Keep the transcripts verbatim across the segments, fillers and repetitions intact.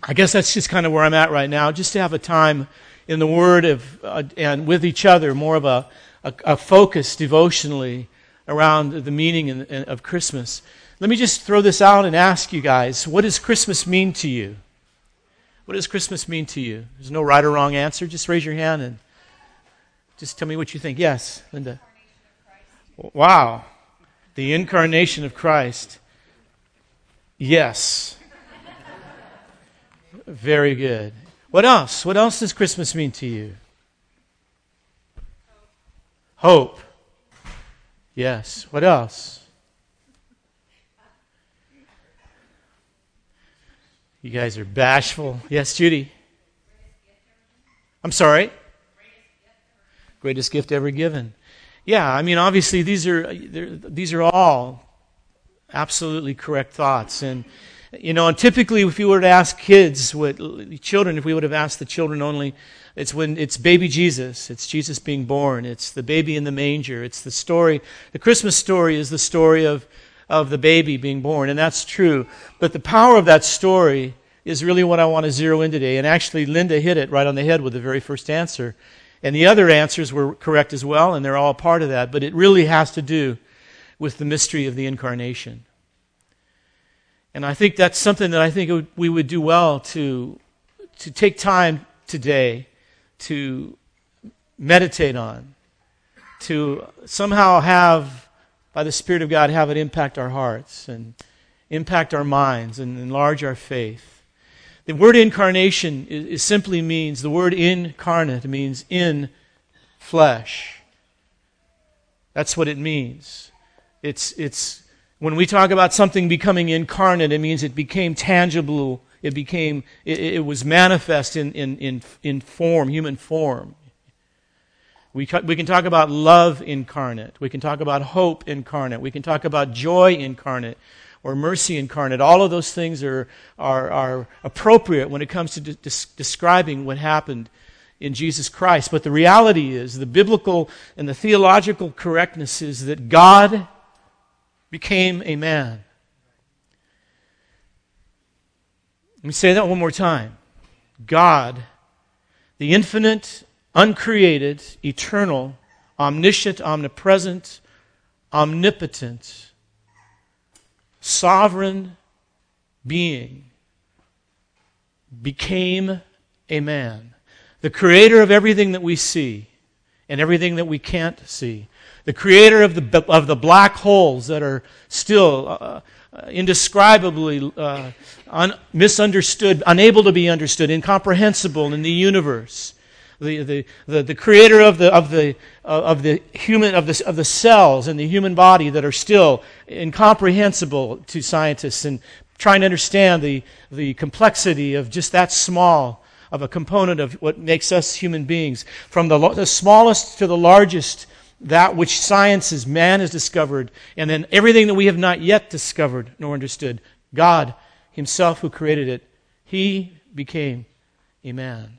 I guess that's just kind of where I'm at right now, just to have a time in the Word of uh, and with each other, more of a, a, a focus devotionally around the meaning in, in, of Christmas. Let me just throw this out and ask you guys, what does Christmas mean to you? What does Christmas mean to you? There's no right or wrong answer. Just raise your hand and just tell me what you think. Yes, Linda. Wow. The incarnation of Christ. Yes. Very good. What else? What else does Christmas mean to you? Hope. Yes. What else? You guys are bashful. Yes, Judy. I'm sorry. Greatest gift ever given. Yeah, I mean, obviously these are these are all absolutely correct thoughts, and you know, and typically if you were to ask kids, what children, if we would have asked the children only, it's when it's baby Jesus, it's Jesus being born, it's the baby in the manger, it's the story. The Christmas story is the story of of the baby being born, and that's true. But the power of that story is really what I want to zero in today. And actually, Linda hit it right on the head with the very first answer. And the other answers were correct as well, and they're all part of that. But it really has to do with the mystery of the incarnation. And I think that's something that I think it would, we would do well to, to take time today to meditate on, to somehow have, by the Spirit of God, have it impact our hearts and impact our minds and enlarge our faith. The word incarnation is, is simply means, the word incarnate means in flesh. That's what it means. It's, it's, when we talk about something becoming incarnate, it means it became tangible, it became, it, it was manifest in, in, in, in form, human form. We, we can talk about love incarnate. We can talk about hope incarnate. We can talk about joy incarnate or mercy incarnate. All of those things are, are, are appropriate when it comes to de- de- describing what happened in Jesus Christ. But the reality is, the biblical and the theological correctness is that God became a man. Let me say that one more time. God, the infinite, uncreated, eternal, omniscient, omnipresent, omnipotent, sovereign being, became a man. The creator of everything that we see and everything that we can't see. The creator of the of the black holes that are still uh, indescribably uh, un, misunderstood, unable to be understood, incomprehensible in the universe. The, the, the, the creator of the of the of the human of the of the cells in the human body that are still incomprehensible to scientists, and trying to understand the the complexity of just that small of a component of what makes us human beings, from the, the smallest to the largest, that which science is man has discovered, and then everything that we have not yet discovered nor understood. God Himself, who created it, He became a man.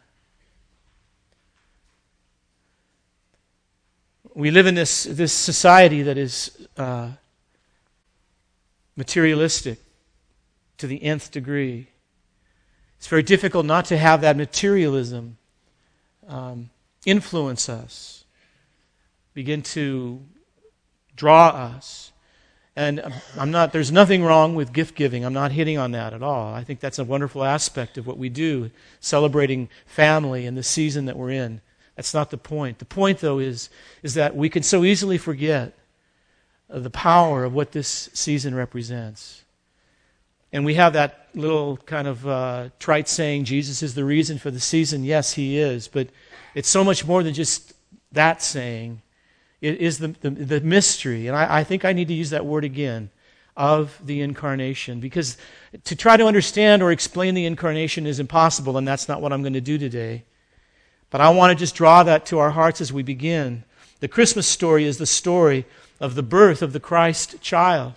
We live in this, this society that is uh, materialistic to the nth degree. It's very difficult not to have that materialism um, influence us, begin to draw us. And I'm not. There's nothing wrong with gift giving. I'm not hitting on that at all. I think that's a wonderful aspect of what we do, celebrating family and the season that we're in. That's not the point. The point, though, is, is that we can so easily forget the power of what this season represents. And we have that little kind of uh, trite saying, Jesus is the reason for the season. Yes, He is. But it's so much more than just that saying. It is the, the, the mystery, and I, I think I need to use that word again, of the incarnation. Because to try to understand or explain the incarnation is impossible, and that's not what I'm going to do today. But I want to just draw that to our hearts as we begin. The Christmas story is the story of the birth of the Christ child.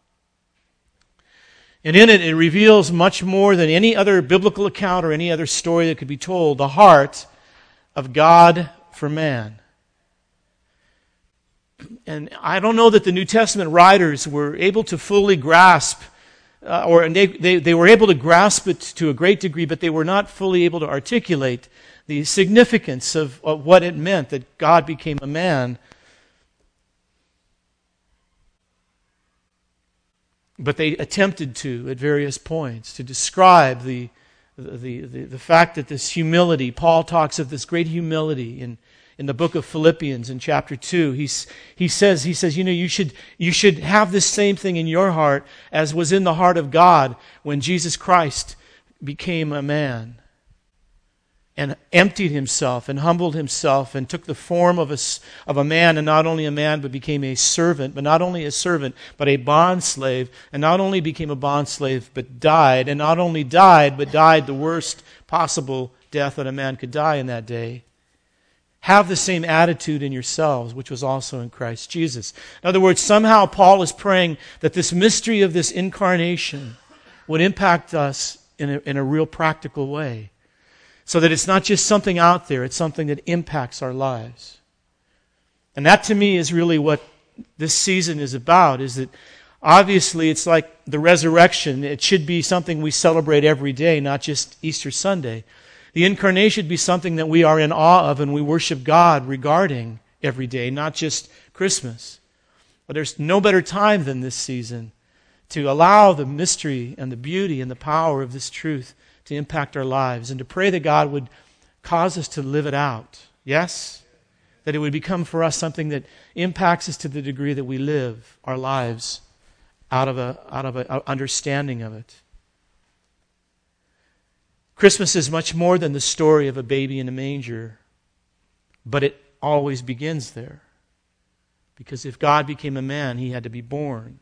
And in it, it reveals much more than any other biblical account or any other story that could be told, the heart of God for man. And I don't know that the New Testament writers were able to fully grasp uh, or and they, they, they were able to grasp it to a great degree, but they were not fully able to articulate the significance of, of what it meant that God became a man. But they attempted to, at various points, to describe the, the, the, the fact that this humility, Paul talks of this great humility in, in the book of Philippians in chapter two. He's, he says, he says, you know, you should, you should have this same thing in your heart as was in the heart of God when Jesus Christ became a man and emptied himself and humbled himself and took the form of a, of a man, and not only a man, but became a servant, but not only a servant, but a bondslave, and not only became a bondslave, but died, and not only died, but died the worst possible death that a man could die in that day. Have the same attitude in yourselves, which was also in Christ Jesus. In other words, somehow Paul is praying that this mystery of this incarnation would impact us in a, in a real practical way. So that it's not just something out there, it's something that impacts our lives. And that to me is really what this season is about, is that obviously it's like the resurrection. It should be something we celebrate every day, not just Easter Sunday. The incarnation should be something that we are in awe of and we worship God regarding every day, not just Christmas. But there's no better time than this season to allow the mystery and the beauty and the power of this truth to impact our lives, and to pray that God would cause us to live it out. Yes? That it would become for us something that impacts us to the degree that we live our lives out of a out of a understanding of it. Christmas is much more than the story of a baby in a manger, but it always begins there. Because if God became a man, he had to be born.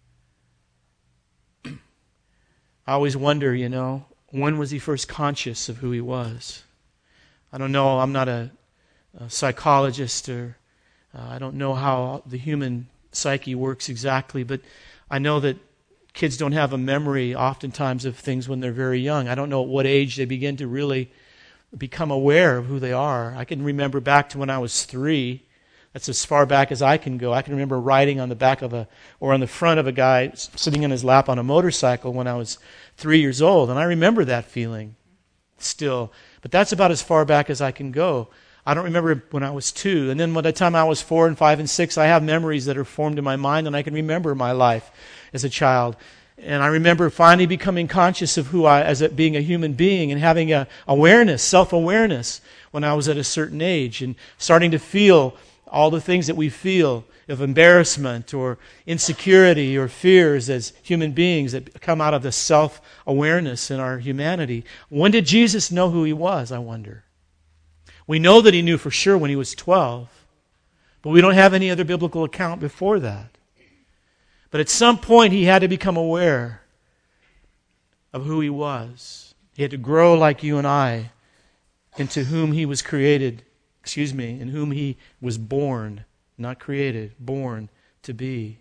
I always wonder, you know, when was he first conscious of who he was? I don't know. I'm not a, a psychologist, or uh, I don't know how the human psyche works exactly, but I know that kids don't have a memory oftentimes of things when they're very young. I don't know at what age they begin to really become aware of who they are. I can remember back to when I was three. That's as far back as I can go. I can remember riding on the back of a, or on the front of a guy sitting in his lap on a motorcycle when I was three years old. And I remember that feeling still. But that's about as far back as I can go. I don't remember when I was two. And then by the time I was four and five and six, I have memories that are formed in my mind, and I can remember my life as a child. And I remember finally becoming conscious of who I, as a, being a human being, and having a awareness, self-awareness when I was at a certain age, and starting to feel all the things that we feel of embarrassment or insecurity or fears as human beings that come out of the self-awareness in our humanity. When did Jesus know who he was, I wonder? We know that he knew for sure when he was twelve, but we don't have any other biblical account before that. But at some point he had to become aware of who he was. He had to grow like you and I into whom he was created, excuse me, in whom he was born, not created, born to be.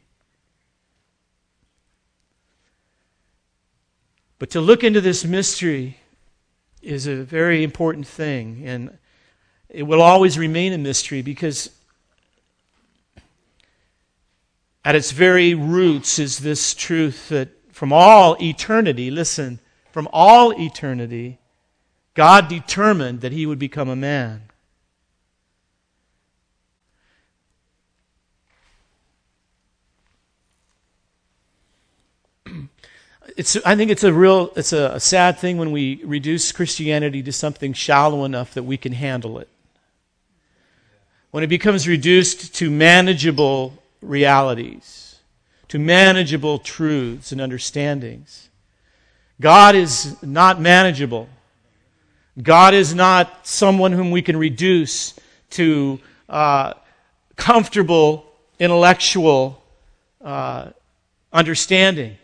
But to look into this mystery is a very important thing, and it will always remain a mystery because at its very roots is this truth that from all eternity, listen, from all eternity, God determined that he would become a man. It's, I think it's a real, it's a, a sad thing when we reduce Christianity to something shallow enough that we can handle it. When it becomes reduced to manageable realities, to manageable truths and understandings. God is not manageable. God is not someone whom we can reduce to uh, comfortable intellectual uh, understanding.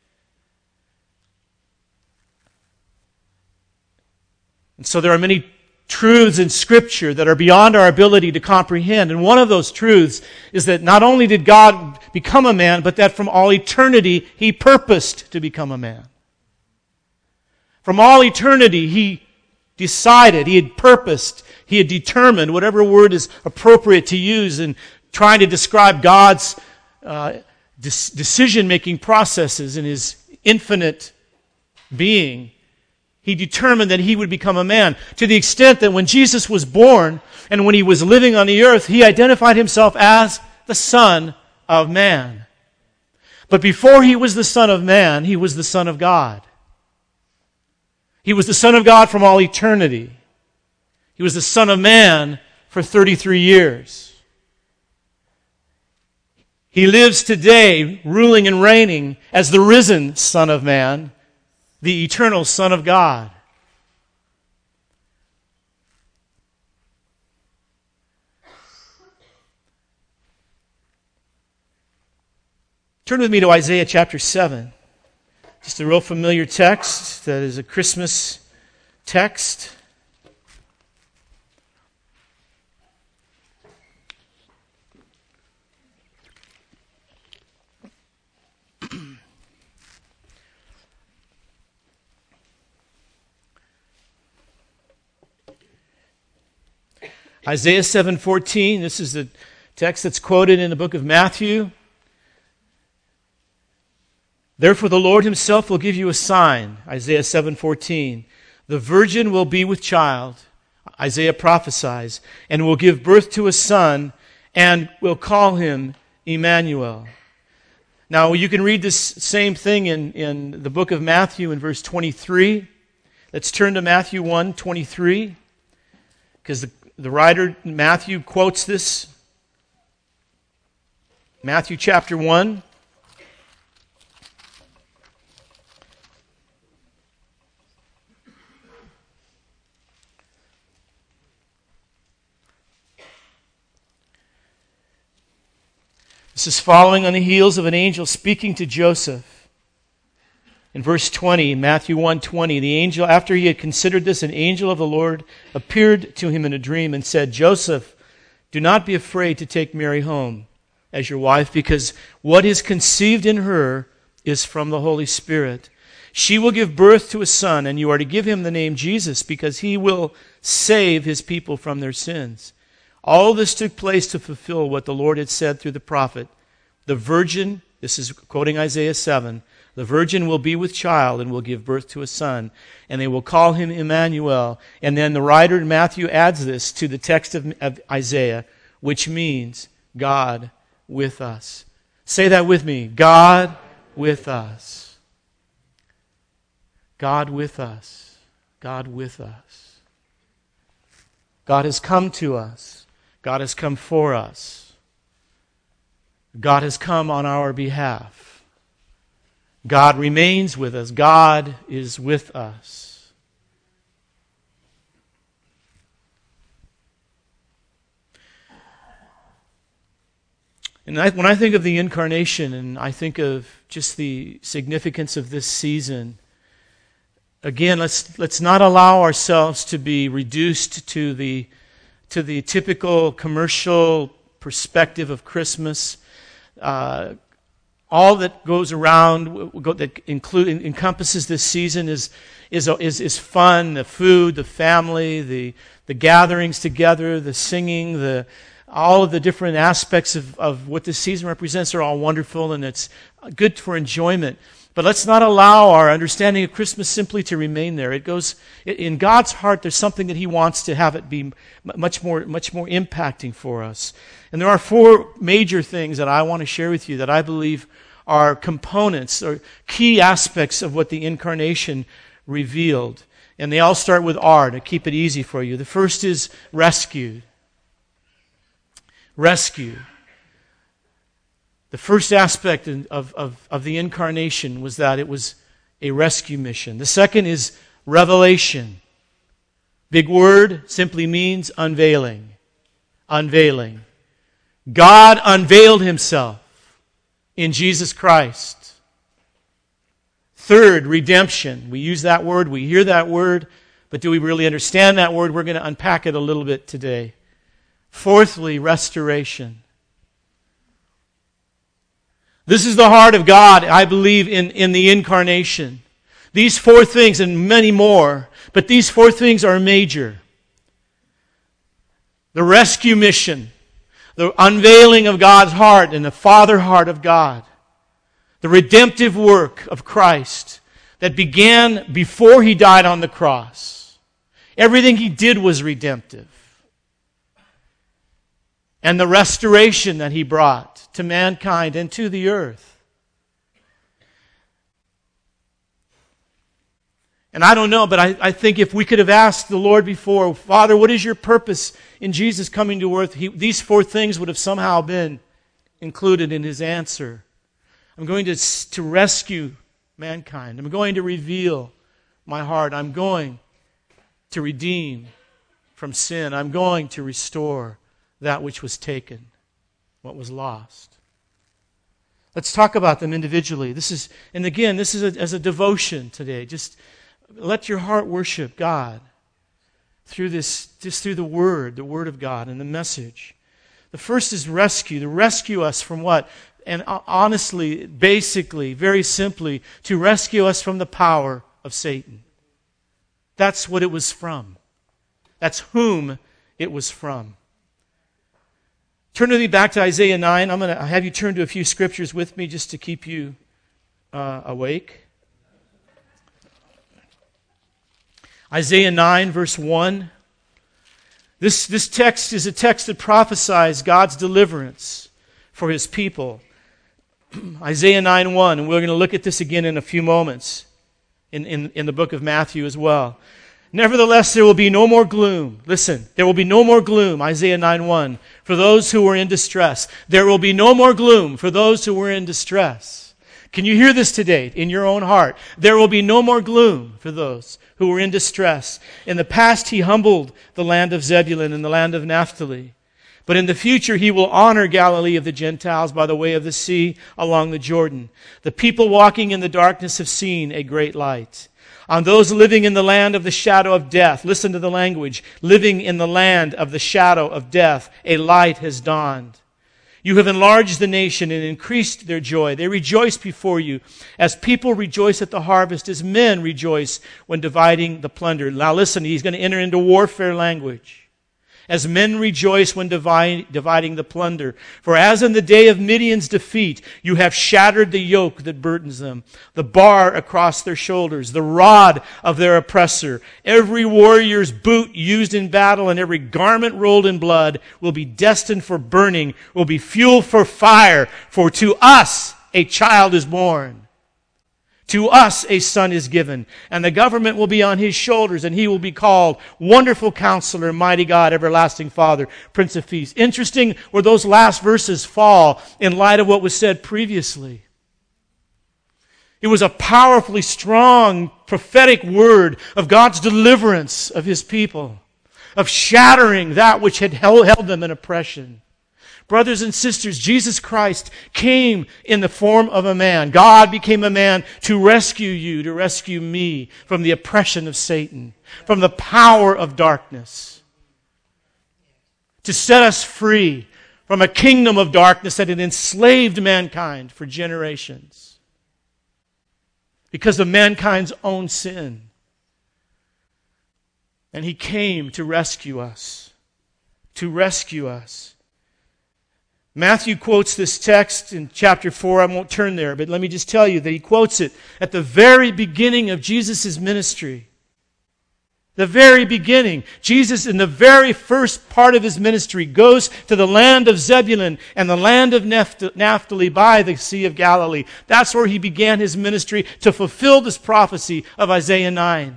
And so there are many truths in Scripture that are beyond our ability to comprehend. And one of those truths is that not only did God become a man, but that from all eternity he purposed to become a man. From all eternity he decided, he had purposed, he had determined, whatever word is appropriate to use in trying to describe God's uh, decision-making processes in his infinite being, He determined that He would become a man, to the extent that when Jesus was born and when He was living on the earth, He identified Himself as the Son of Man. But before He was the Son of Man, He was the Son of God. He was the Son of God from all eternity. He was the Son of Man for thirty-three years. He lives today ruling and reigning as the risen Son of Man, the eternal Son of God. Turn with me to Isaiah chapter seven. Just a real familiar text that is a Christmas text. Isaiah seven fourteen, this is the text that's quoted in the book of Matthew. Therefore the Lord Himself will give you a sign, Isaiah seven fourteen. The virgin will be with child, Isaiah prophesies, and will give birth to a son, and will call him Emmanuel. Now you can read this same thing in, in the book of Matthew in verse twenty-three. Let's turn to Matthew one twenty-three, because the The writer Matthew quotes this. Matthew chapter one. This is following on the heels of an angel speaking to Joseph. In verse twenty, Matthew one twenty, the angel, after he had considered this, an angel of the Lord appeared to him in a dream and said, Joseph, do not be afraid to take Mary home as your wife, because what is conceived in her is from the Holy Spirit. She will give birth to a son, and you are to give him the name Jesus, because he will save his people from their sins. All this took place to fulfill what the Lord had said through the prophet. The virgin, this is quoting Isaiah seven, the virgin will be with child and will give birth to a son, and they will call him Emmanuel. And then the writer in Matthew adds this to the text of, of Isaiah, which means God with us. Say that with me. God with us. God with us. God with us. God has come to us. God has come for us. God has come on our behalf. God remains with us. God is with us. And I, when I think of the incarnation, and I think of just the significance of this season, again, let's let's not allow ourselves to be reduced to the to the typical commercial perspective of Christmas. Uh, all that goes around, that include, encompasses this season is is is is fun, the food, the family, the the gatherings together, the singing, the all of the different aspects of, of what this season represents are all wonderful, and it's good for enjoyment. But let's not allow our understanding of Christmas simply to remain there. It goes in God's heart. There's something that He wants to have it be much more, much more impacting for us. And there are four major things that I want to share with you that I believe are components or key aspects of what the incarnation revealed. And they all start with R to keep it easy for you. The first is rescued. Rescue. The first aspect of, of, of the incarnation was that it was a rescue mission. The second is revelation. Big word, simply means unveiling. Unveiling. God unveiled Himself in Jesus Christ. Third, redemption. We use that word, we hear that word, but do we really understand that word? We're going to unpack it a little bit today. Fourthly, restoration. This is the heart of God, I believe, in, in the incarnation. These four things and many more, but these four things are major. The rescue mission, the unveiling of God's heart and the Father heart of God, The redemptive work of Christ that began before He died on the cross. Everything He did was redemptive. And the restoration that He brought to mankind and to the earth. And I don't know, but I, I think if we could have asked the Lord before, Father, what is your purpose in Jesus coming to earth? He, these four things would have somehow been included in His answer. I'm going to, to rescue mankind. I'm going to reveal my heart. I'm going to redeem from sin. I'm going to restore that which was taken, what was lost. Let's talk about them individually. This is, and again, this is a, as a devotion today. Just let your heart worship God through this, just through the Word, the Word of God and the message. The first is rescue. To rescue us from what? And honestly, basically, very simply, to rescue us from the power of Satan. That's what it was from. That's whom it was from. Turn with me back to Isaiah nine. I'm going to have you turn to a few scriptures with me just to keep you uh, awake. Isaiah nine, verse one. This, this text is a text that prophesies God's deliverance for His people. Isaiah nine one, and we're going to look at this again in a few moments in, in, in the book of Matthew as well. Nevertheless, there will be no more gloom. Listen, there will be no more gloom, Isaiah nine one, for those who were in distress. There will be no more gloom for those who were in distress. Can you hear this today in your own heart? There will be no more gloom for those who were in distress. In the past, He humbled the land of Zebulun and the land of Naphtali. But in the future, He will honor Galilee of the Gentiles by the way of the sea along the Jordan. The people walking in the darkness have seen a great light. On those living in the land of the shadow of death, listen to the language, living in the land of the shadow of death, a light has dawned. You have enlarged the nation and increased their joy. They rejoice before you as people rejoice at the harvest, as men rejoice when dividing the plunder. Now listen, he's going to enter into warfare language. As men rejoice when divide, dividing the plunder. For as in the day of Midian's defeat, you have shattered the yoke that burdens them, the bar across their shoulders, the rod of their oppressor. Every warrior's boot used in battle and every garment rolled in blood will be destined for burning, will be fuel for fire. For to us a child is born. To us a son is given, and the government will be on His shoulders, and He will be called Wonderful Counselor, Mighty God, Everlasting Father, Prince of Peace. Interesting where those last verses fall in light of what was said previously. It was a powerfully strong prophetic word of God's deliverance of His people, of shattering that which had held them in oppression. Brothers and sisters, Jesus Christ came in the form of a man. God became a man to rescue you, to rescue me from the oppression of Satan, from the power of darkness, to set us free from a kingdom of darkness that had enslaved mankind for generations because of mankind's own sin. And He came to rescue us, to rescue us. Matthew quotes this text in chapter four. I won't turn there, but let me just tell you that he quotes it at the very beginning of Jesus' ministry. The very beginning. Jesus, in the very first part of His ministry, goes to the land of Zebulun and the land of Naphtali by the Sea of Galilee. That's where He began His ministry to fulfill this prophecy of Isaiah nine.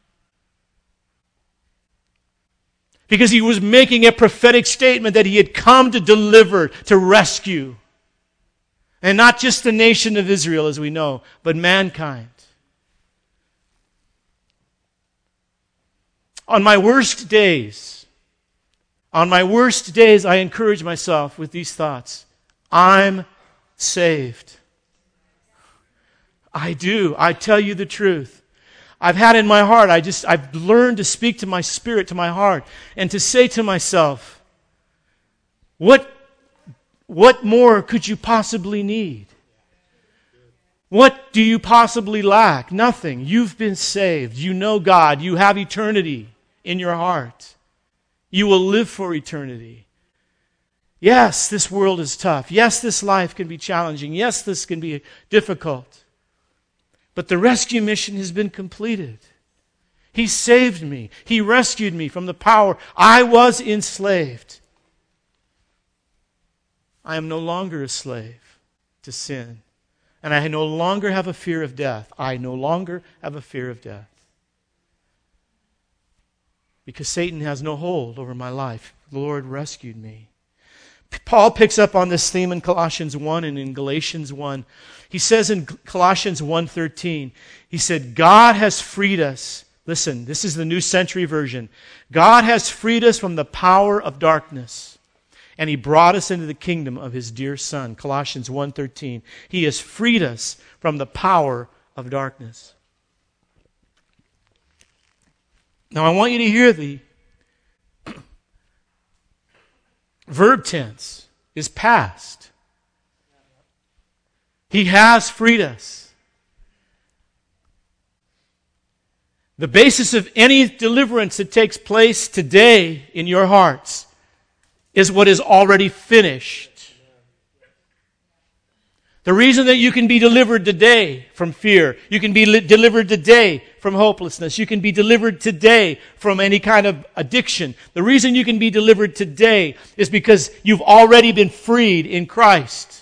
Because He was making a prophetic statement that He had come to deliver, to rescue. And not just the nation of Israel, as we know, but mankind. On my worst days, on my worst days, I encourage myself with these thoughts. I'm saved. I do. I tell you the truth. I've had in my heart, I just, I've learned to speak to my spirit, to my heart, and to say to myself, what, what more could you possibly need? What do you possibly lack? Nothing. You've been saved. You know God. You have eternity in your heart. You will live for eternity. Yes, this world is tough. Yes, this life can be challenging. Yes, this can be difficult. But the rescue mission has been completed. He saved me. He rescued me from the power. I was enslaved. I am no longer a slave to sin. And I no longer have a fear of death. I no longer have a fear of death. Because Satan has no hold over my life. The Lord rescued me. Paul picks up on this theme in Colossians one and in Galatians one. He says in Colossians one thirteen, he said, God has freed us. Listen, this is the New Century Version. God has freed us from the power of darkness, and He brought us into the kingdom of His dear Son. Colossians one thirteen. He has freed us from the power of darkness. Now I want you to hear the verb tense is past. He has freed us. The basis of any deliverance that takes place today in your hearts is what is already finished. The reason that you can be delivered today from fear, you can be li- delivered today from hopelessness, you can be delivered today from any kind of addiction. The reason you can be delivered today is because you've already been freed in Christ.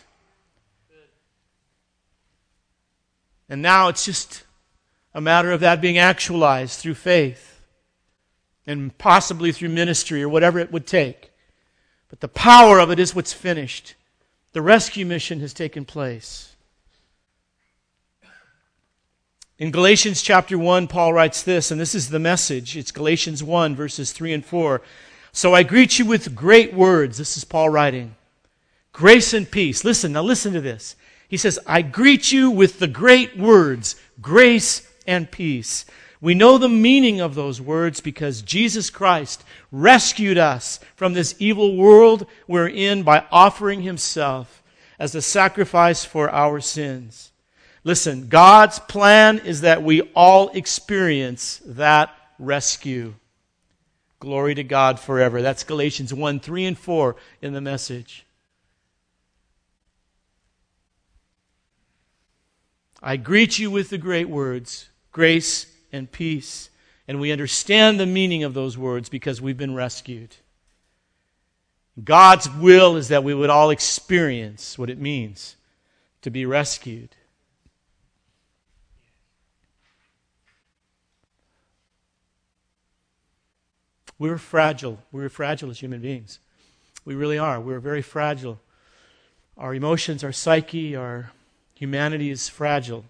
And now it's just a matter of that being actualized through faith and possibly through ministry or whatever it would take. But the power of it is what's finished. The rescue mission has taken place. In Galatians chapter one, Paul writes this, and this is the message. It's Galatians one, verses three and four. So I greet you with great words. This is Paul writing. Grace and peace. Listen, now listen to this. He says, I greet you with the great words, grace and peace. We know the meaning of those words because Jesus Christ rescued us from this evil world we're in by offering Himself as a sacrifice for our sins. Listen, God's plan is that we all experience that rescue. Glory to God forever. That's Galatians one, three and four in the Message. I greet you with the great words, grace and peace. And we understand the meaning of those words because we've been rescued. God's will is that we would all experience what it means to be rescued. We're fragile. We're fragile as human beings. We really are. We're very fragile. Our emotions, our psyche, our humanity is fragile.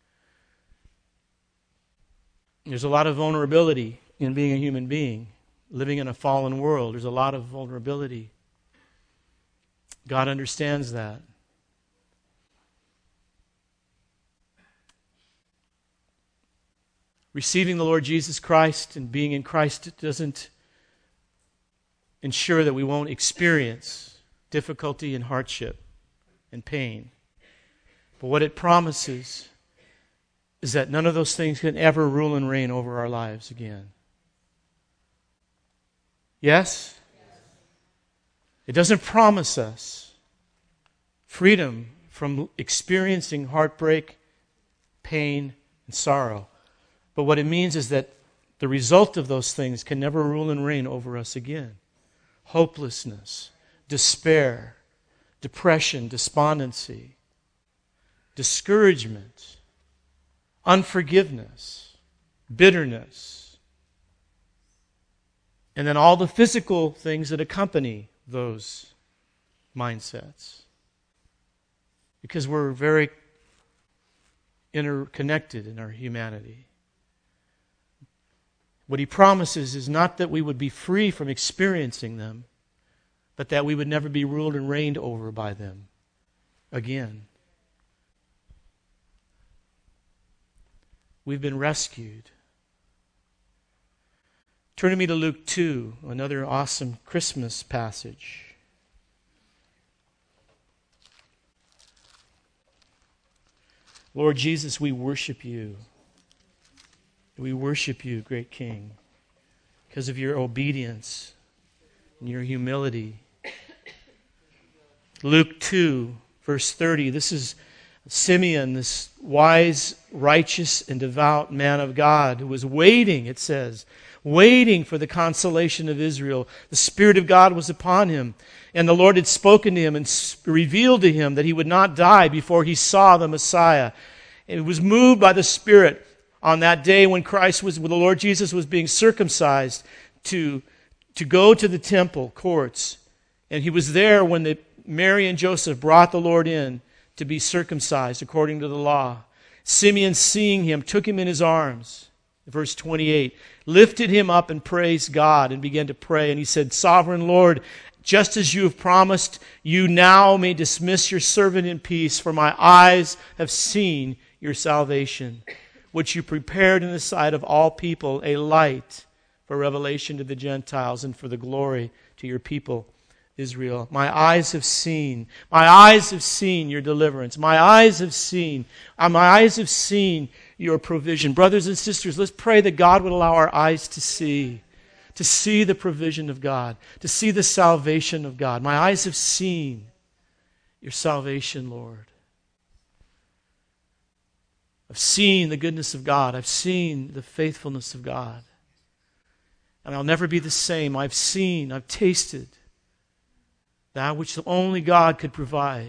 There's a lot of vulnerability in being a human being. Living in a fallen world, there's a lot of vulnerability. God understands that. Receiving the Lord Jesus Christ and being in Christ doesn't ensure that we won't experience difficulty and hardship and pain. But what it promises is that none of those things can ever rule and reign over our lives again. Yes? It doesn't promise us freedom from experiencing heartbreak, pain, and sorrow. But what it means is that the result of those things can never rule and reign over us again. Hopelessness, despair, depression, despondency, discouragement, unforgiveness, bitterness, and then all the physical things that accompany those mindsets. Because we're very interconnected in our humanity. What He promises is not that we would be free from experiencing them, but that we would never be ruled and reigned over by them again. We've been rescued. Turn to me to Luke two, another awesome Christmas passage. Lord Jesus, we worship You. We worship You, great King, because of Your obedience and Your humility Luke two, verse thirty. This is Simeon, this wise, righteous, and devout man of God who was waiting, it says, waiting for the consolation of Israel. The Spirit of God was upon him, and the Lord had spoken to him and revealed to him that he would not die before he saw the Messiah. And he was moved by the Spirit on that day when Christ was, when the Lord Jesus was being circumcised, to, to go to the temple courts. And he was there when the, Mary and Joseph brought the Lord in to be circumcised according to the law. Simeon, seeing him, took him in his arms. Verse twenty-eight, lifted him up and praised God and began to pray. And he said, Sovereign Lord, just as you have promised, you now may dismiss your servant in peace, for my eyes have seen your salvation, which you prepared in the sight of all people, a light for revelation to the Gentiles and for the glory to your people Israel. My eyes have seen, my eyes have seen your deliverance. My eyes have seen, uh, my eyes have seen your provision. Brothers and sisters, let's pray that God would allow our eyes to see, to see the provision of God, to see the salvation of God. My eyes have seen your salvation, Lord. I've seen the goodness of God. I've seen the faithfulness of God. And I'll never be the same. I've seen, I've tasted that which only God could provide.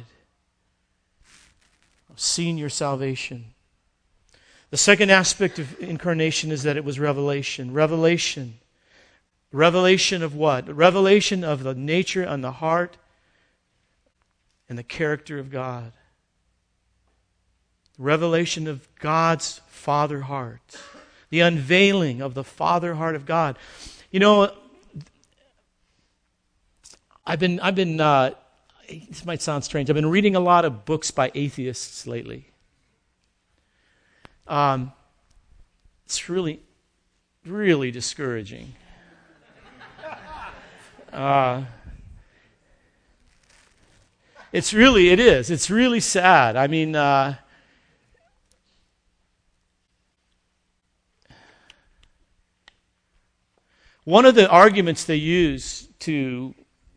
I've seen your salvation. The second aspect of incarnation is that it was revelation. Revelation. Revelation of what? Revelation of the nature and the heart and the character of God. Revelation of God's Father heart. The unveiling of the Father heart of God. You know, I've been, I've been, uh, this might sound strange, I've been reading a lot of books by atheists lately. Um, it's really, really discouraging. Uh, it's really, it is. It's really sad. I mean, uh, one of the arguments they use to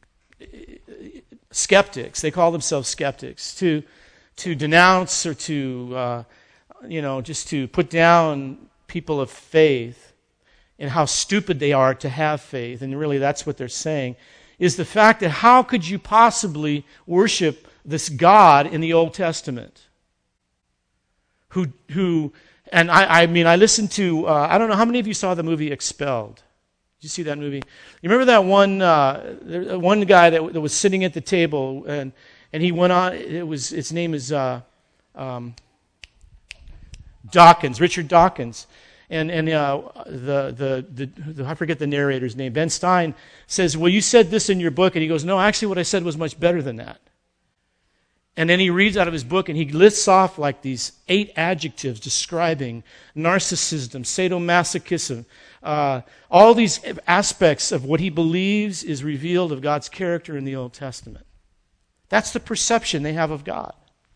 skeptics, they call themselves skeptics, to to denounce or to, uh, you know, just to put down people of faith and how stupid they are to have faith, and really that's what they're saying, is the fact that how could you possibly worship this God in the Old Testament? Who, who, and I, I mean, I listened to, uh, I don't know, how many of you saw the movie Expelled? Did you see that movie? You remember that one uh, one guy that, that was sitting at the table, and and he went on. It was its name is uh, um, Dawkins, Richard Dawkins, and and uh, the, the the the I forget the narrator's name. Ben Stein says, "Well, you said this in your book," and he goes, "No, actually, what I said was much better than that." And then he reads out of his book and he lists off like these eight adjectives describing narcissism, sadomasochism, uh, all these aspects of what he believes is revealed of God's character in the Old Testament. That's the perception they have of God.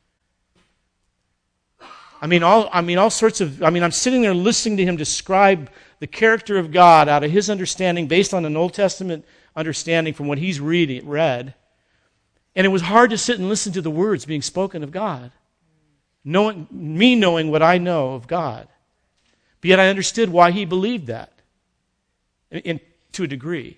I mean, all I mean, all sorts of. I mean, I'm sitting there listening to him describe the character of God out of his understanding, based on an Old Testament understanding from what he's reading, read. And it was hard to sit and listen to the words being spoken of God, knowing me knowing what I know of God. But yet I understood why he believed that, in, in, to a degree.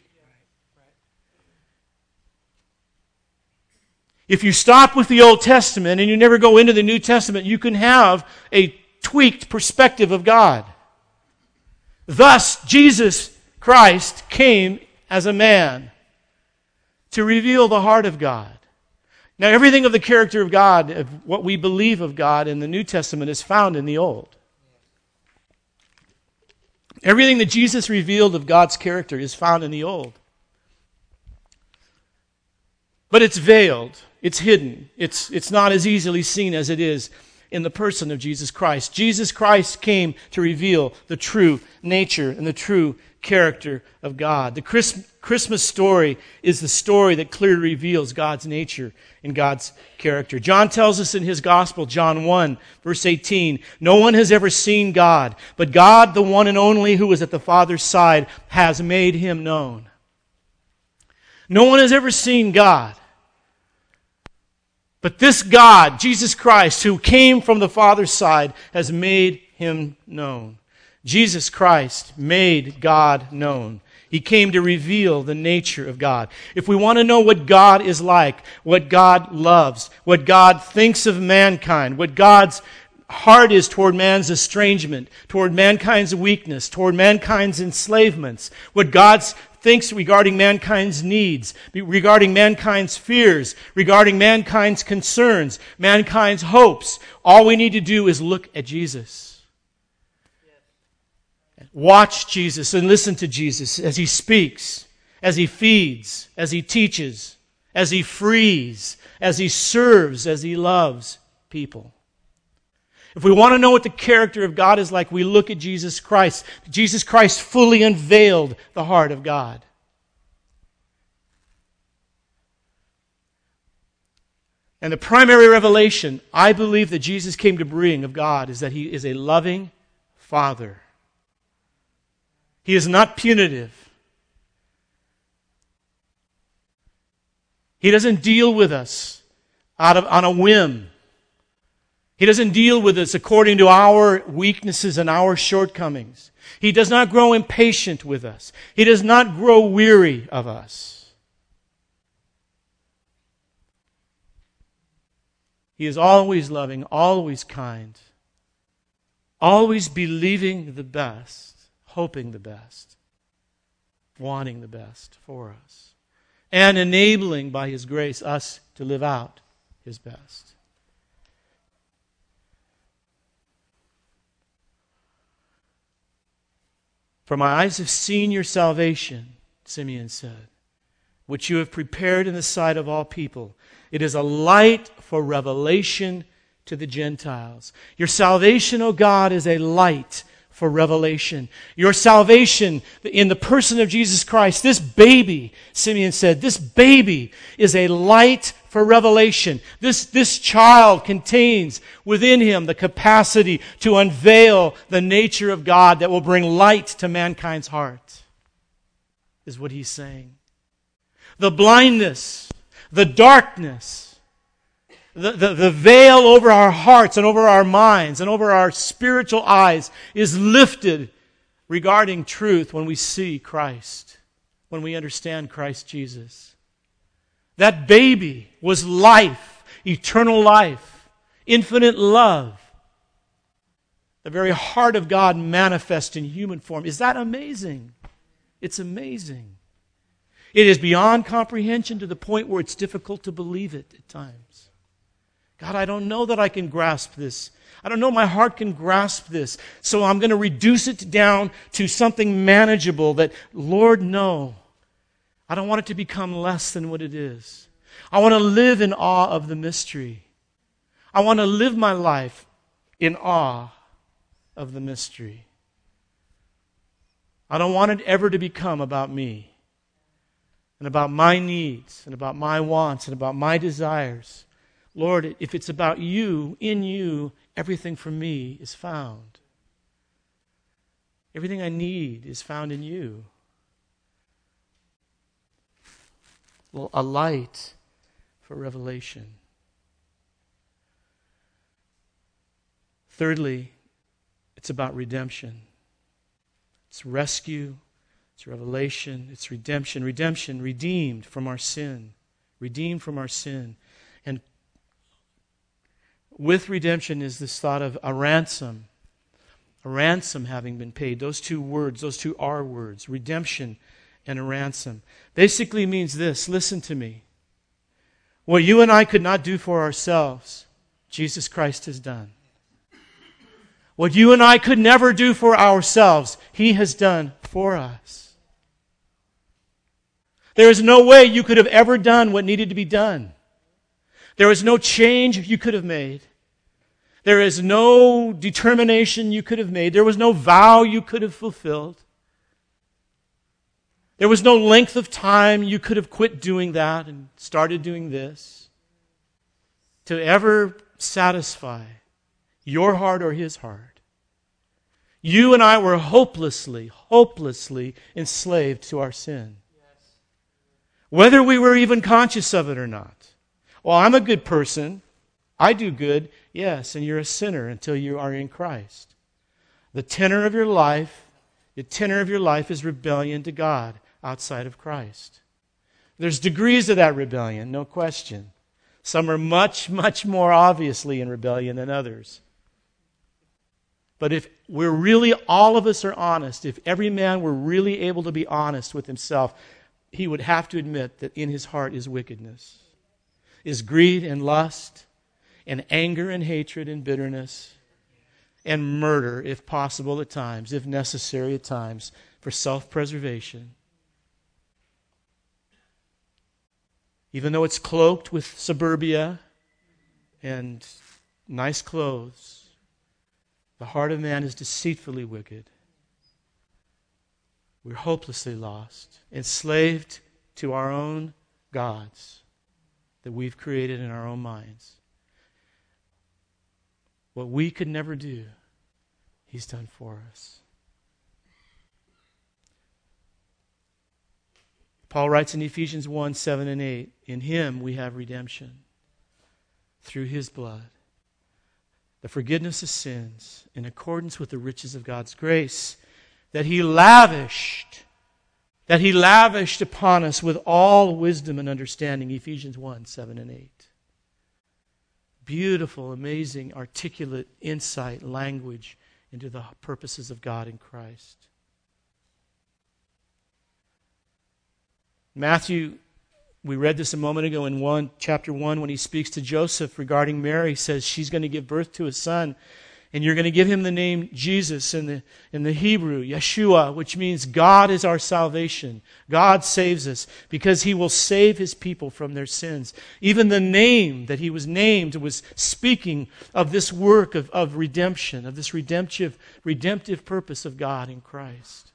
If you stop with the Old Testament and you never go into the New Testament, you can have a tweaked perspective of God. Thus, Jesus Christ came as a man to reveal the heart of God. Now, everything of the character of God, of what we believe of God in the New Testament, is found in the Old. Everything that Jesus revealed of God's character is found in the Old. But it's veiled. It's hidden. It's, it's not as easily seen as it is in the person of Jesus Christ. Jesus Christ came to reveal the true nature and the true character of God. The Christ, Christmas story is the story that clearly reveals God's nature and God's character. John tells us in his gospel, John one, verse eighteen, no one has ever seen God, but God, the one and only who is at the Father's side, has made him known. No one has ever seen God. But this God, Jesus Christ, who came from the Father's side, has made him known. Jesus Christ made God known. He came to reveal the nature of God. If we want to know what God is like, what God loves, what God thinks of mankind, what God's heart is toward man's estrangement, toward mankind's weakness, toward mankind's enslavements, what God thinks regarding mankind's needs, regarding mankind's fears, regarding mankind's concerns, mankind's hopes, all we need to do is look at Jesus. Watch Jesus and listen to Jesus as he speaks, as he feeds, as he teaches, as he frees, as he serves, as he loves people. If we want to know what the character of God is like, we look at Jesus Christ. Jesus Christ fully unveiled the heart of God. And the primary revelation I believe that Jesus came to bring of God is that he is a loving Father. He is not punitive. He doesn't deal with us out of, on a whim. He doesn't deal with us according to our weaknesses and our shortcomings. He does not grow impatient with us. He does not grow weary of us. He is always loving, always kind, always believing the best, hoping the best, wanting the best for us, and enabling by his grace us to live out his best. For my eyes have seen your salvation, Simeon said, which you have prepared in the sight of all people. It is a light for revelation to the Gentiles. Your salvation, O God, is a light for revelation. Your salvation in the person of Jesus Christ, this baby, Simeon said, this baby is a light for revelation. This, this child contains within him the capacity to unveil the nature of God that will bring light to mankind's heart, is what he's saying. The blindness, the darkness, The, the, the veil over our hearts and over our minds and over our spiritual eyes is lifted regarding truth when we see Christ, when we understand Christ Jesus. That baby was life, eternal life, infinite love. The very heart of God manifest in human form. Is that amazing? It's amazing. It is beyond comprehension to the point where it's difficult to believe it at times. God, I don't know that I can grasp this. I don't know my heart can grasp this. So I'm going to reduce it down to something manageable that, Lord, no. I don't want it to become less than what it is. I want to live in awe of the mystery. I want to live my life in awe of the mystery. I don't want it ever to become about me and about my needs and about my wants and about my desires. Lord, if it's about you, in you, everything for me is found. Everything I need is found in you. Well, a light for revelation. Thirdly, it's about redemption. It's rescue, it's revelation, it's redemption. Redemption, redeemed from our sin. Redeemed from our sin. And with redemption is this thought of a ransom. A ransom having been paid. Those two words, those two are words. Redemption and a ransom. Basically means this. Listen to me. What you and I could not do for ourselves, Jesus Christ has done. What you and I could never do for ourselves, He has done for us. There is no way you could have ever done what needed to be done. There is no change you could have made. There is no determination you could have made. There was no vow you could have fulfilled. There was no length of time you could have quit doing that and started doing this to ever satisfy your heart or His heart. You and I were hopelessly, hopelessly enslaved to our sin. Whether we were even conscious of it or not. Well, I'm a good person. I do good. Yes, and you're a sinner until you are in Christ. The tenor of your life, the tenor of your life is rebellion to God outside of Christ. There's degrees of that rebellion, no question. Some are much, much more obviously in rebellion than others. But if we're really, all of us are honest, if every man were really able to be honest with himself, he would have to admit that in his heart is wickedness, is greed and lust, and anger and hatred and bitterness, and murder, if possible at times, if necessary at times, for self-preservation. Even though it's cloaked with suburbia and nice clothes, the heart of man is deceitfully wicked. We're hopelessly lost, enslaved to our own gods that we've created in our own minds. What we could never do, He's done for us. Paul writes in Ephesians one, seven and eight, in Him we have redemption through His blood, the forgiveness of sins in accordance with the riches of God's grace that He lavished, that He lavished upon us with all wisdom and understanding. Ephesians one, seven and eight. Beautiful, amazing, articulate insight, language into the purposes of God in Christ. Matthew, we read this a moment ago in one, chapter one, when he speaks to Joseph regarding Mary. He says she's going to give birth to a son, and you're going to give him the name Jesus in the, in the Hebrew, Yeshua, which means God is our salvation. God saves us because He will save His people from their sins. Even the name that He was named was speaking of this work of, of redemption, of this redemptive, redemptive purpose of God in Christ.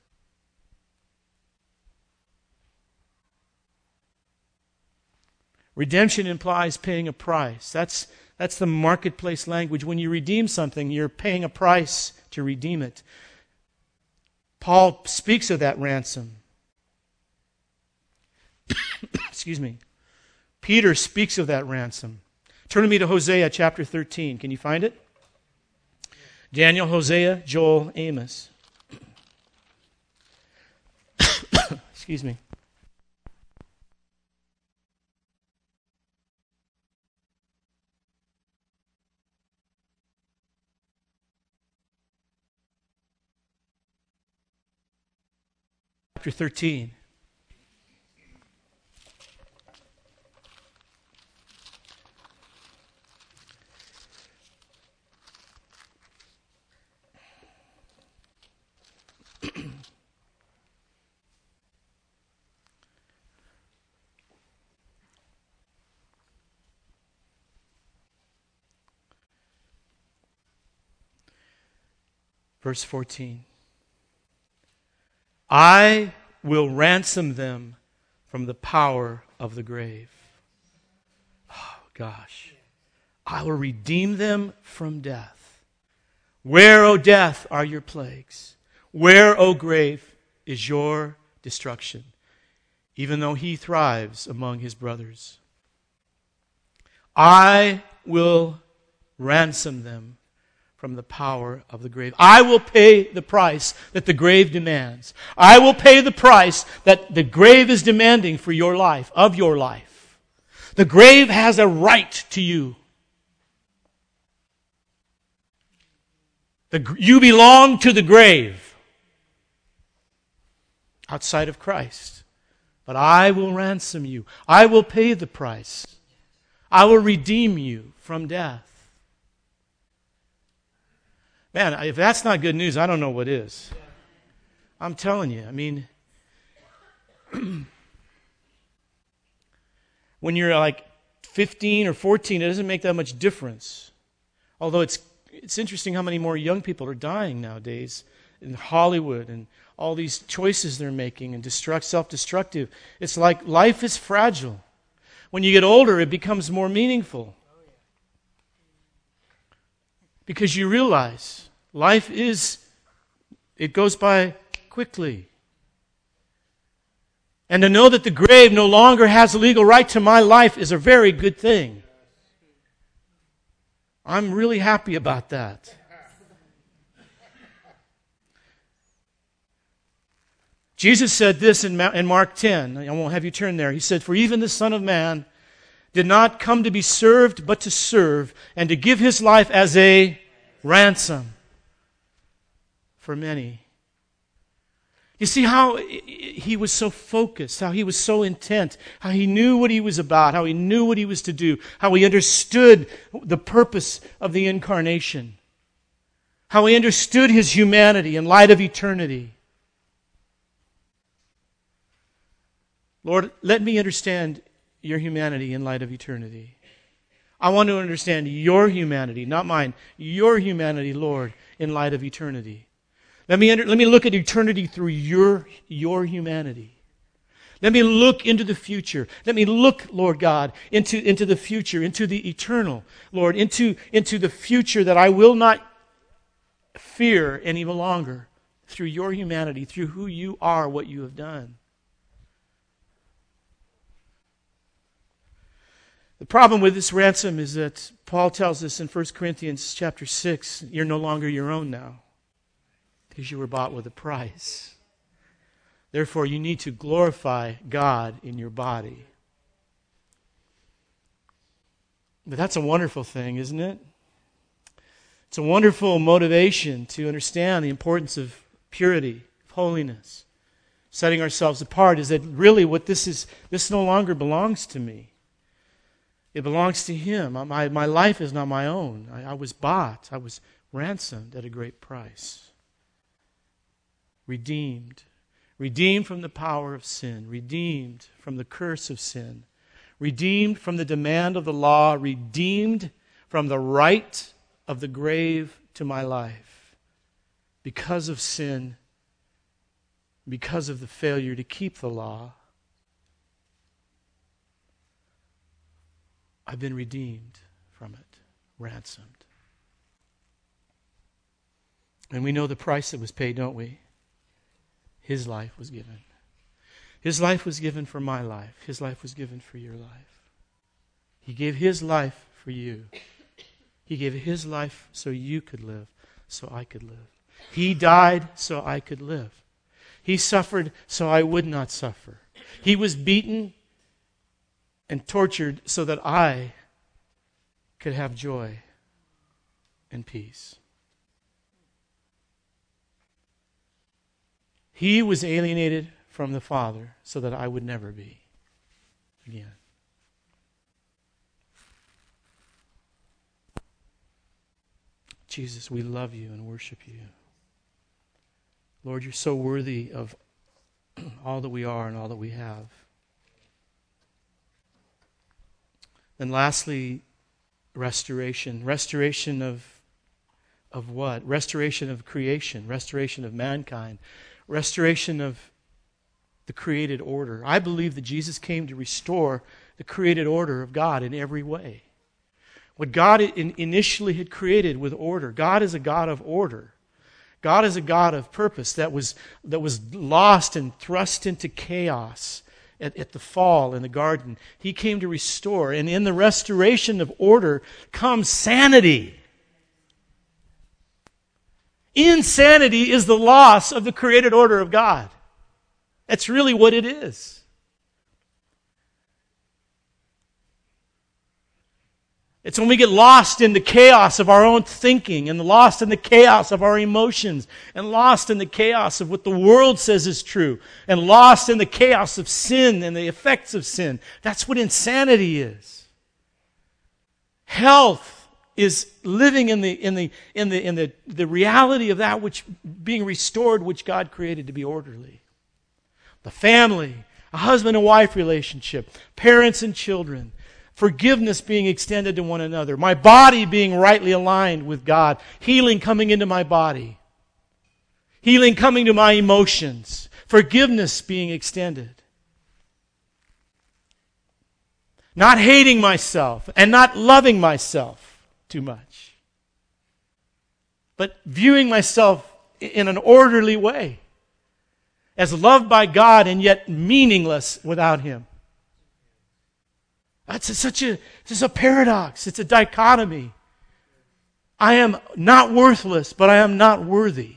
Redemption implies paying a price. That's, that's the marketplace language. When you redeem something, you're paying a price to redeem it. Paul speaks of that ransom. Excuse me. Peter speaks of that ransom. Turn with me to Hosea chapter thirteen. Can you find it? Daniel, Hosea, Joel, Amos. Excuse me. Chapter thirteen. Verse fourteen. I will ransom them from the power of the grave. Oh, gosh. I will redeem them from death. Where, O death, are your plagues? Where, O grave, is your destruction? Even though he thrives among his brothers. I will ransom them from the power of the grave. I will pay the price that the grave demands. I will pay the price that the grave is demanding for your life, of your life. The grave has a right to you. The, you belong to the grave outside of Christ. But I will ransom you. I will pay the price. I will redeem you from death. Man, if that's not good news, I don't know what is. I'm telling you, I mean, when you're like fifteen or fourteen, it doesn't make that much difference. Although it's it's interesting how many more young people are dying nowadays in Hollywood and all these choices they're making and destruct, self-destructive. It's like life is fragile. When you get older, it becomes more meaningful. Because you realize life is, it goes by quickly. And to know that the grave no longer has a legal right to my life is a very good thing. I'm really happy about that. Jesus said this in Mark ten. I won't have you turn there. He said, "For even the Son of Man did not come to be served, but to serve, and to give His life as a ransom for many." You see how He was so focused, how He was so intent, how He knew what He was about, how He knew what He was to do, how He understood the purpose of the incarnation, how He understood His humanity in light of eternity. Lord, let me understand your humanity in light of eternity. I want to understand your humanity, not mine, your humanity, Lord, in light of eternity. Let me, under, let me look at eternity through your, your humanity. Let me look into the future. Let me look, Lord God, into, into the future, into the eternal, Lord, into, into the future that I will not fear any longer through your humanity, through who you are, what you have done. The problem with this ransom is that Paul tells us in First Corinthians chapter six, you're no longer your own now, because you were bought with a price. Therefore, you need to glorify God in your body. But that's a wonderful thing, isn't it? It's a wonderful motivation to understand the importance of purity, of holiness, setting ourselves apart. Is that really what this is? This no longer belongs to me. It belongs to Him. My, my life is not my own. I, I was bought. I was ransomed at a great price. Redeemed. Redeemed from the power of sin. Redeemed from the curse of sin. Redeemed from the demand of the law. Redeemed from the right of the grave to my life. Because of sin. Because of the failure to keep the law. I've been redeemed from it, ransomed. And we know the price that was paid, don't we? His life was given. His life was given for my life. His life was given for your life. He gave His life for you. He gave His life so you could live, so I could live. He died so I could live. He suffered so I would not suffer. He was beaten and tortured so that I could have joy and peace. He was alienated from the Father so that I would never be again. Jesus, we love you and worship you. Lord, you're so worthy of all that we are and all that we have. And lastly, restoration. Restoration of, of what? Restoration of creation. Restoration of mankind. Restoration of the created order. I believe that Jesus came to restore the created order of God in every way. What God in, initially had created with order. God is a God of order. God is a God of purpose that was, that was lost and thrust into chaos. At, at the fall in the garden. He came to restore. And in the restoration of order comes sanity. Insanity is the loss of the created order of God. That's really what it is. It's when we get lost in the chaos of our own thinking and lost in the chaos of our emotions and lost in the chaos of what the world says is true and lost in the chaos of sin and the effects of sin. That's what insanity is. Health is living in the in the in the in the, the reality of that which being restored, which God created to be orderly. The family, a husband and wife relationship, parents and children. Forgiveness being extended to one another. My body being rightly aligned with God. Healing coming into my body. Healing coming to my emotions. Forgiveness being extended. Not hating myself and not loving myself too much. But viewing myself in an orderly way. as loved by God and yet meaningless without Him. That's a, such a, this is a paradox. It's a dichotomy. I am not worthless, but I am not worthy.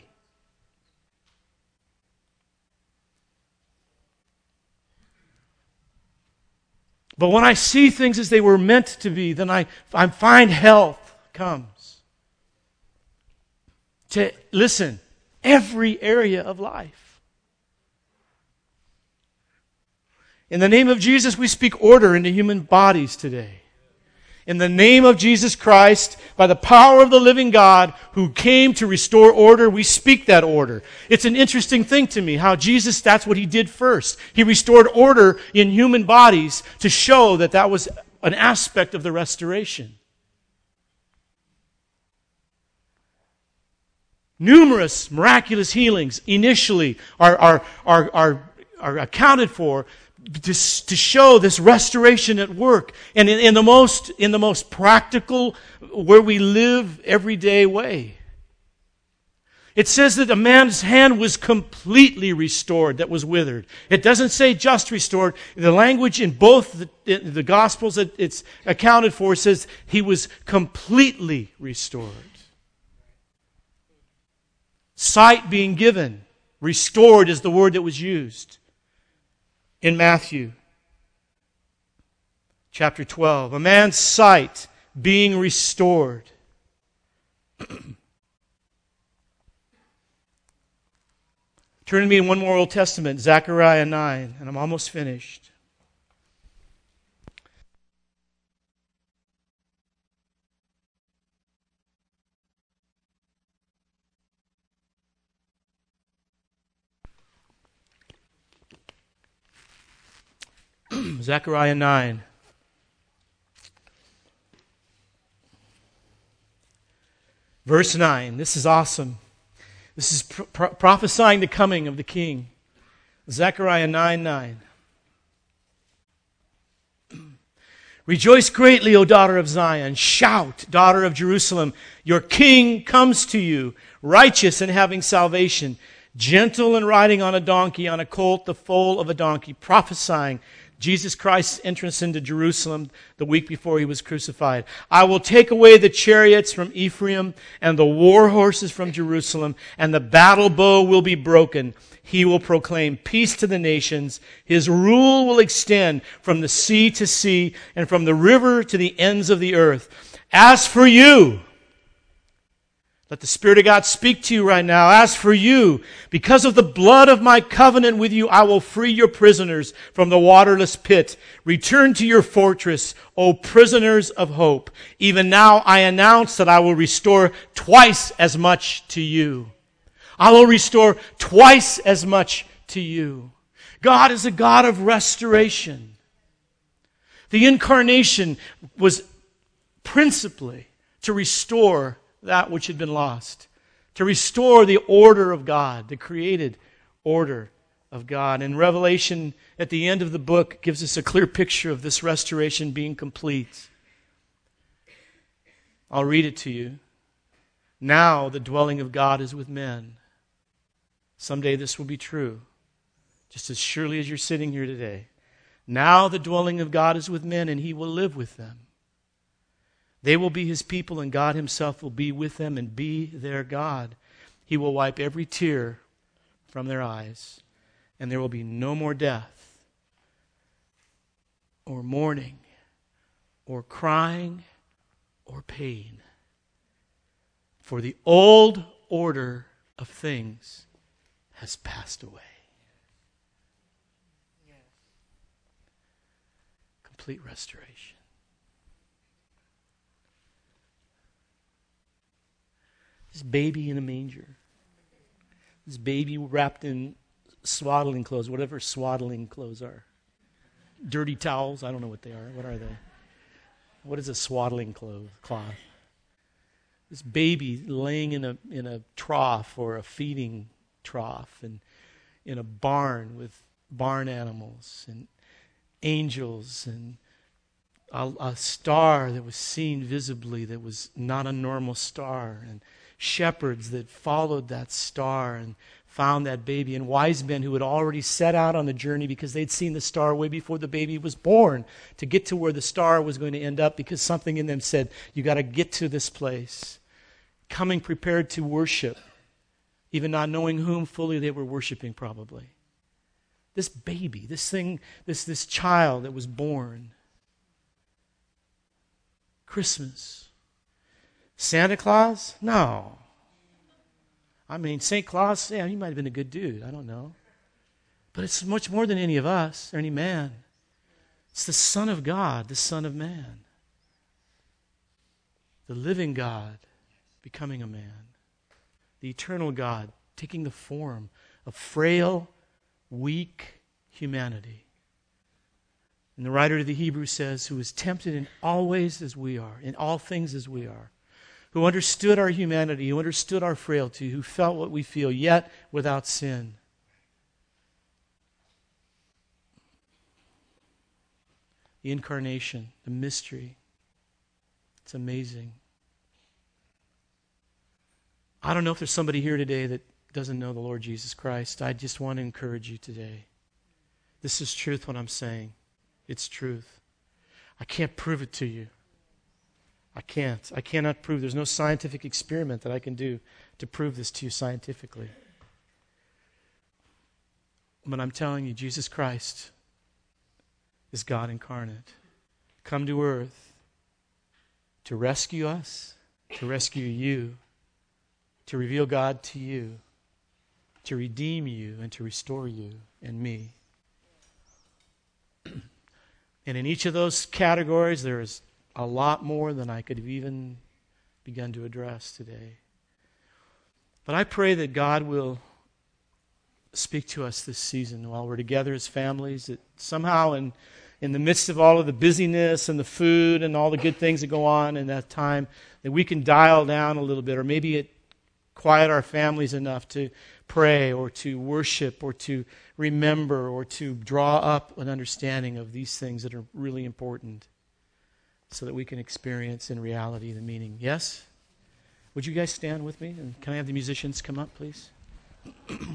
But when I see things as they were meant to be, then I, I find health comes. To, listen, every area of life. In the name of Jesus, we speak order into human bodies today. In the name of Jesus Christ, by the power of the living God who came to restore order, we speak that order. It's an interesting thing to me how Jesus, that's what He did first. He restored order in human bodies to show that that was an aspect of the restoration. Numerous miraculous healings initially are, are, are, are, are accounted for To, to show this restoration at work, and in, in the most in the most practical, where we live everyday way. It says that a man's hand was completely restored that was withered. It doesn't say just restored. The language in both the, the Gospels that it's accounted for says he was completely restored. Sight being given, restored is the word that was used. In Matthew chapter twelve, a man's sight being restored. Turn to me in one more Old Testament, Zechariah nine, and I'm almost finished. Zechariah nine. Verse nine. This is awesome. This is pro- pro- prophesying the coming of the King. Zechariah nine nine. Rejoice greatly, O daughter of Zion. Shout, daughter of Jerusalem. Your King comes to you, righteous and having salvation, gentle and riding on a donkey, on a colt, the foal of a donkey, prophesying Jesus Christ's entrance into Jerusalem the week before He was crucified. I will take away the chariots from Ephraim and the war horses from Jerusalem, and the battle bow will be broken. He will proclaim peace to the nations. His rule will extend from the sea to sea and from the river to the ends of the earth. As for you, let the Spirit of God speak to you right now. As for you, because of the blood of my covenant with you, I will free your prisoners from the waterless pit. Return to your fortress, O prisoners of hope. Even now I announce that I will restore twice as much to you. I will restore twice as much to you. God is a God of restoration. The incarnation was principally to restore that which had been lost, to restore the order of God, the created order of God. And Revelation, at the end of the book, gives us a clear picture of this restoration being complete. I'll read it to you. Now the dwelling of God is with men. Someday this will be true, just as surely as you're sitting here today. Now the dwelling of God is with men, and He will live with them. They will be His people, and God Himself will be with them and be their God. He will wipe every tear from their eyes, and there will be no more death, or mourning, or crying, or pain. For the old order of things has passed away. Complete restoration. This baby in a manger. This baby wrapped in swaddling clothes, whatever swaddling clothes are. Dirty towels, I don't know what they are. What are they? What is a swaddling cloth? cloth? This baby laying in a in a trough or a feeding trough and in a barn with barn animals and angels and a, a star that was seen visibly that was not a normal star, and shepherds that followed that star and found that baby, and wise men who had already set out on the journey because they'd seen the star way before the baby was born to get to where the star was going to end up, because something in them said, you got to get to this place. Coming prepared to worship, even not knowing whom fully they were worshiping probably. This baby, this thing, this, this child that was born. Christmas. Santa Claus? No. I mean, Saint Claus, yeah, he might have been a good dude. I don't know. But it's much more than any of us or any man. It's the Son of God, the Son of Man. The living God becoming a man. The eternal God taking the form of frail, weak humanity. And the writer of the Hebrews says, who is tempted in all ways as we are, in all things as we are, who understood our humanity, who understood our frailty, who felt what we feel, yet without sin. The incarnation, the mystery. It's amazing. I don't know if there's somebody here today that doesn't know the Lord Jesus Christ. I just want to encourage you today. This is truth, what I'm saying. It's truth. I can't prove it to you. I can't. I cannot prove. There's no scientific experiment that I can do to prove this to you scientifically. But I'm telling you, Jesus Christ is God incarnate. Come to earth to rescue us, to rescue you, to reveal God to you, to redeem you, and to restore you and me. And in each of those categories, there is a lot more than I could have even begun to address today. But I pray that God will speak to us this season while we're together as families, that somehow in, in the midst of all of the busyness and the food and all the good things that go on in that time, that we can dial down a little bit, or maybe it quiet our families enough to pray or to worship or to remember or to draw up an understanding of these things that are really important so that we can experience in reality the meaning. Yes? Would you guys stand with me? And can I have the musicians come up, please?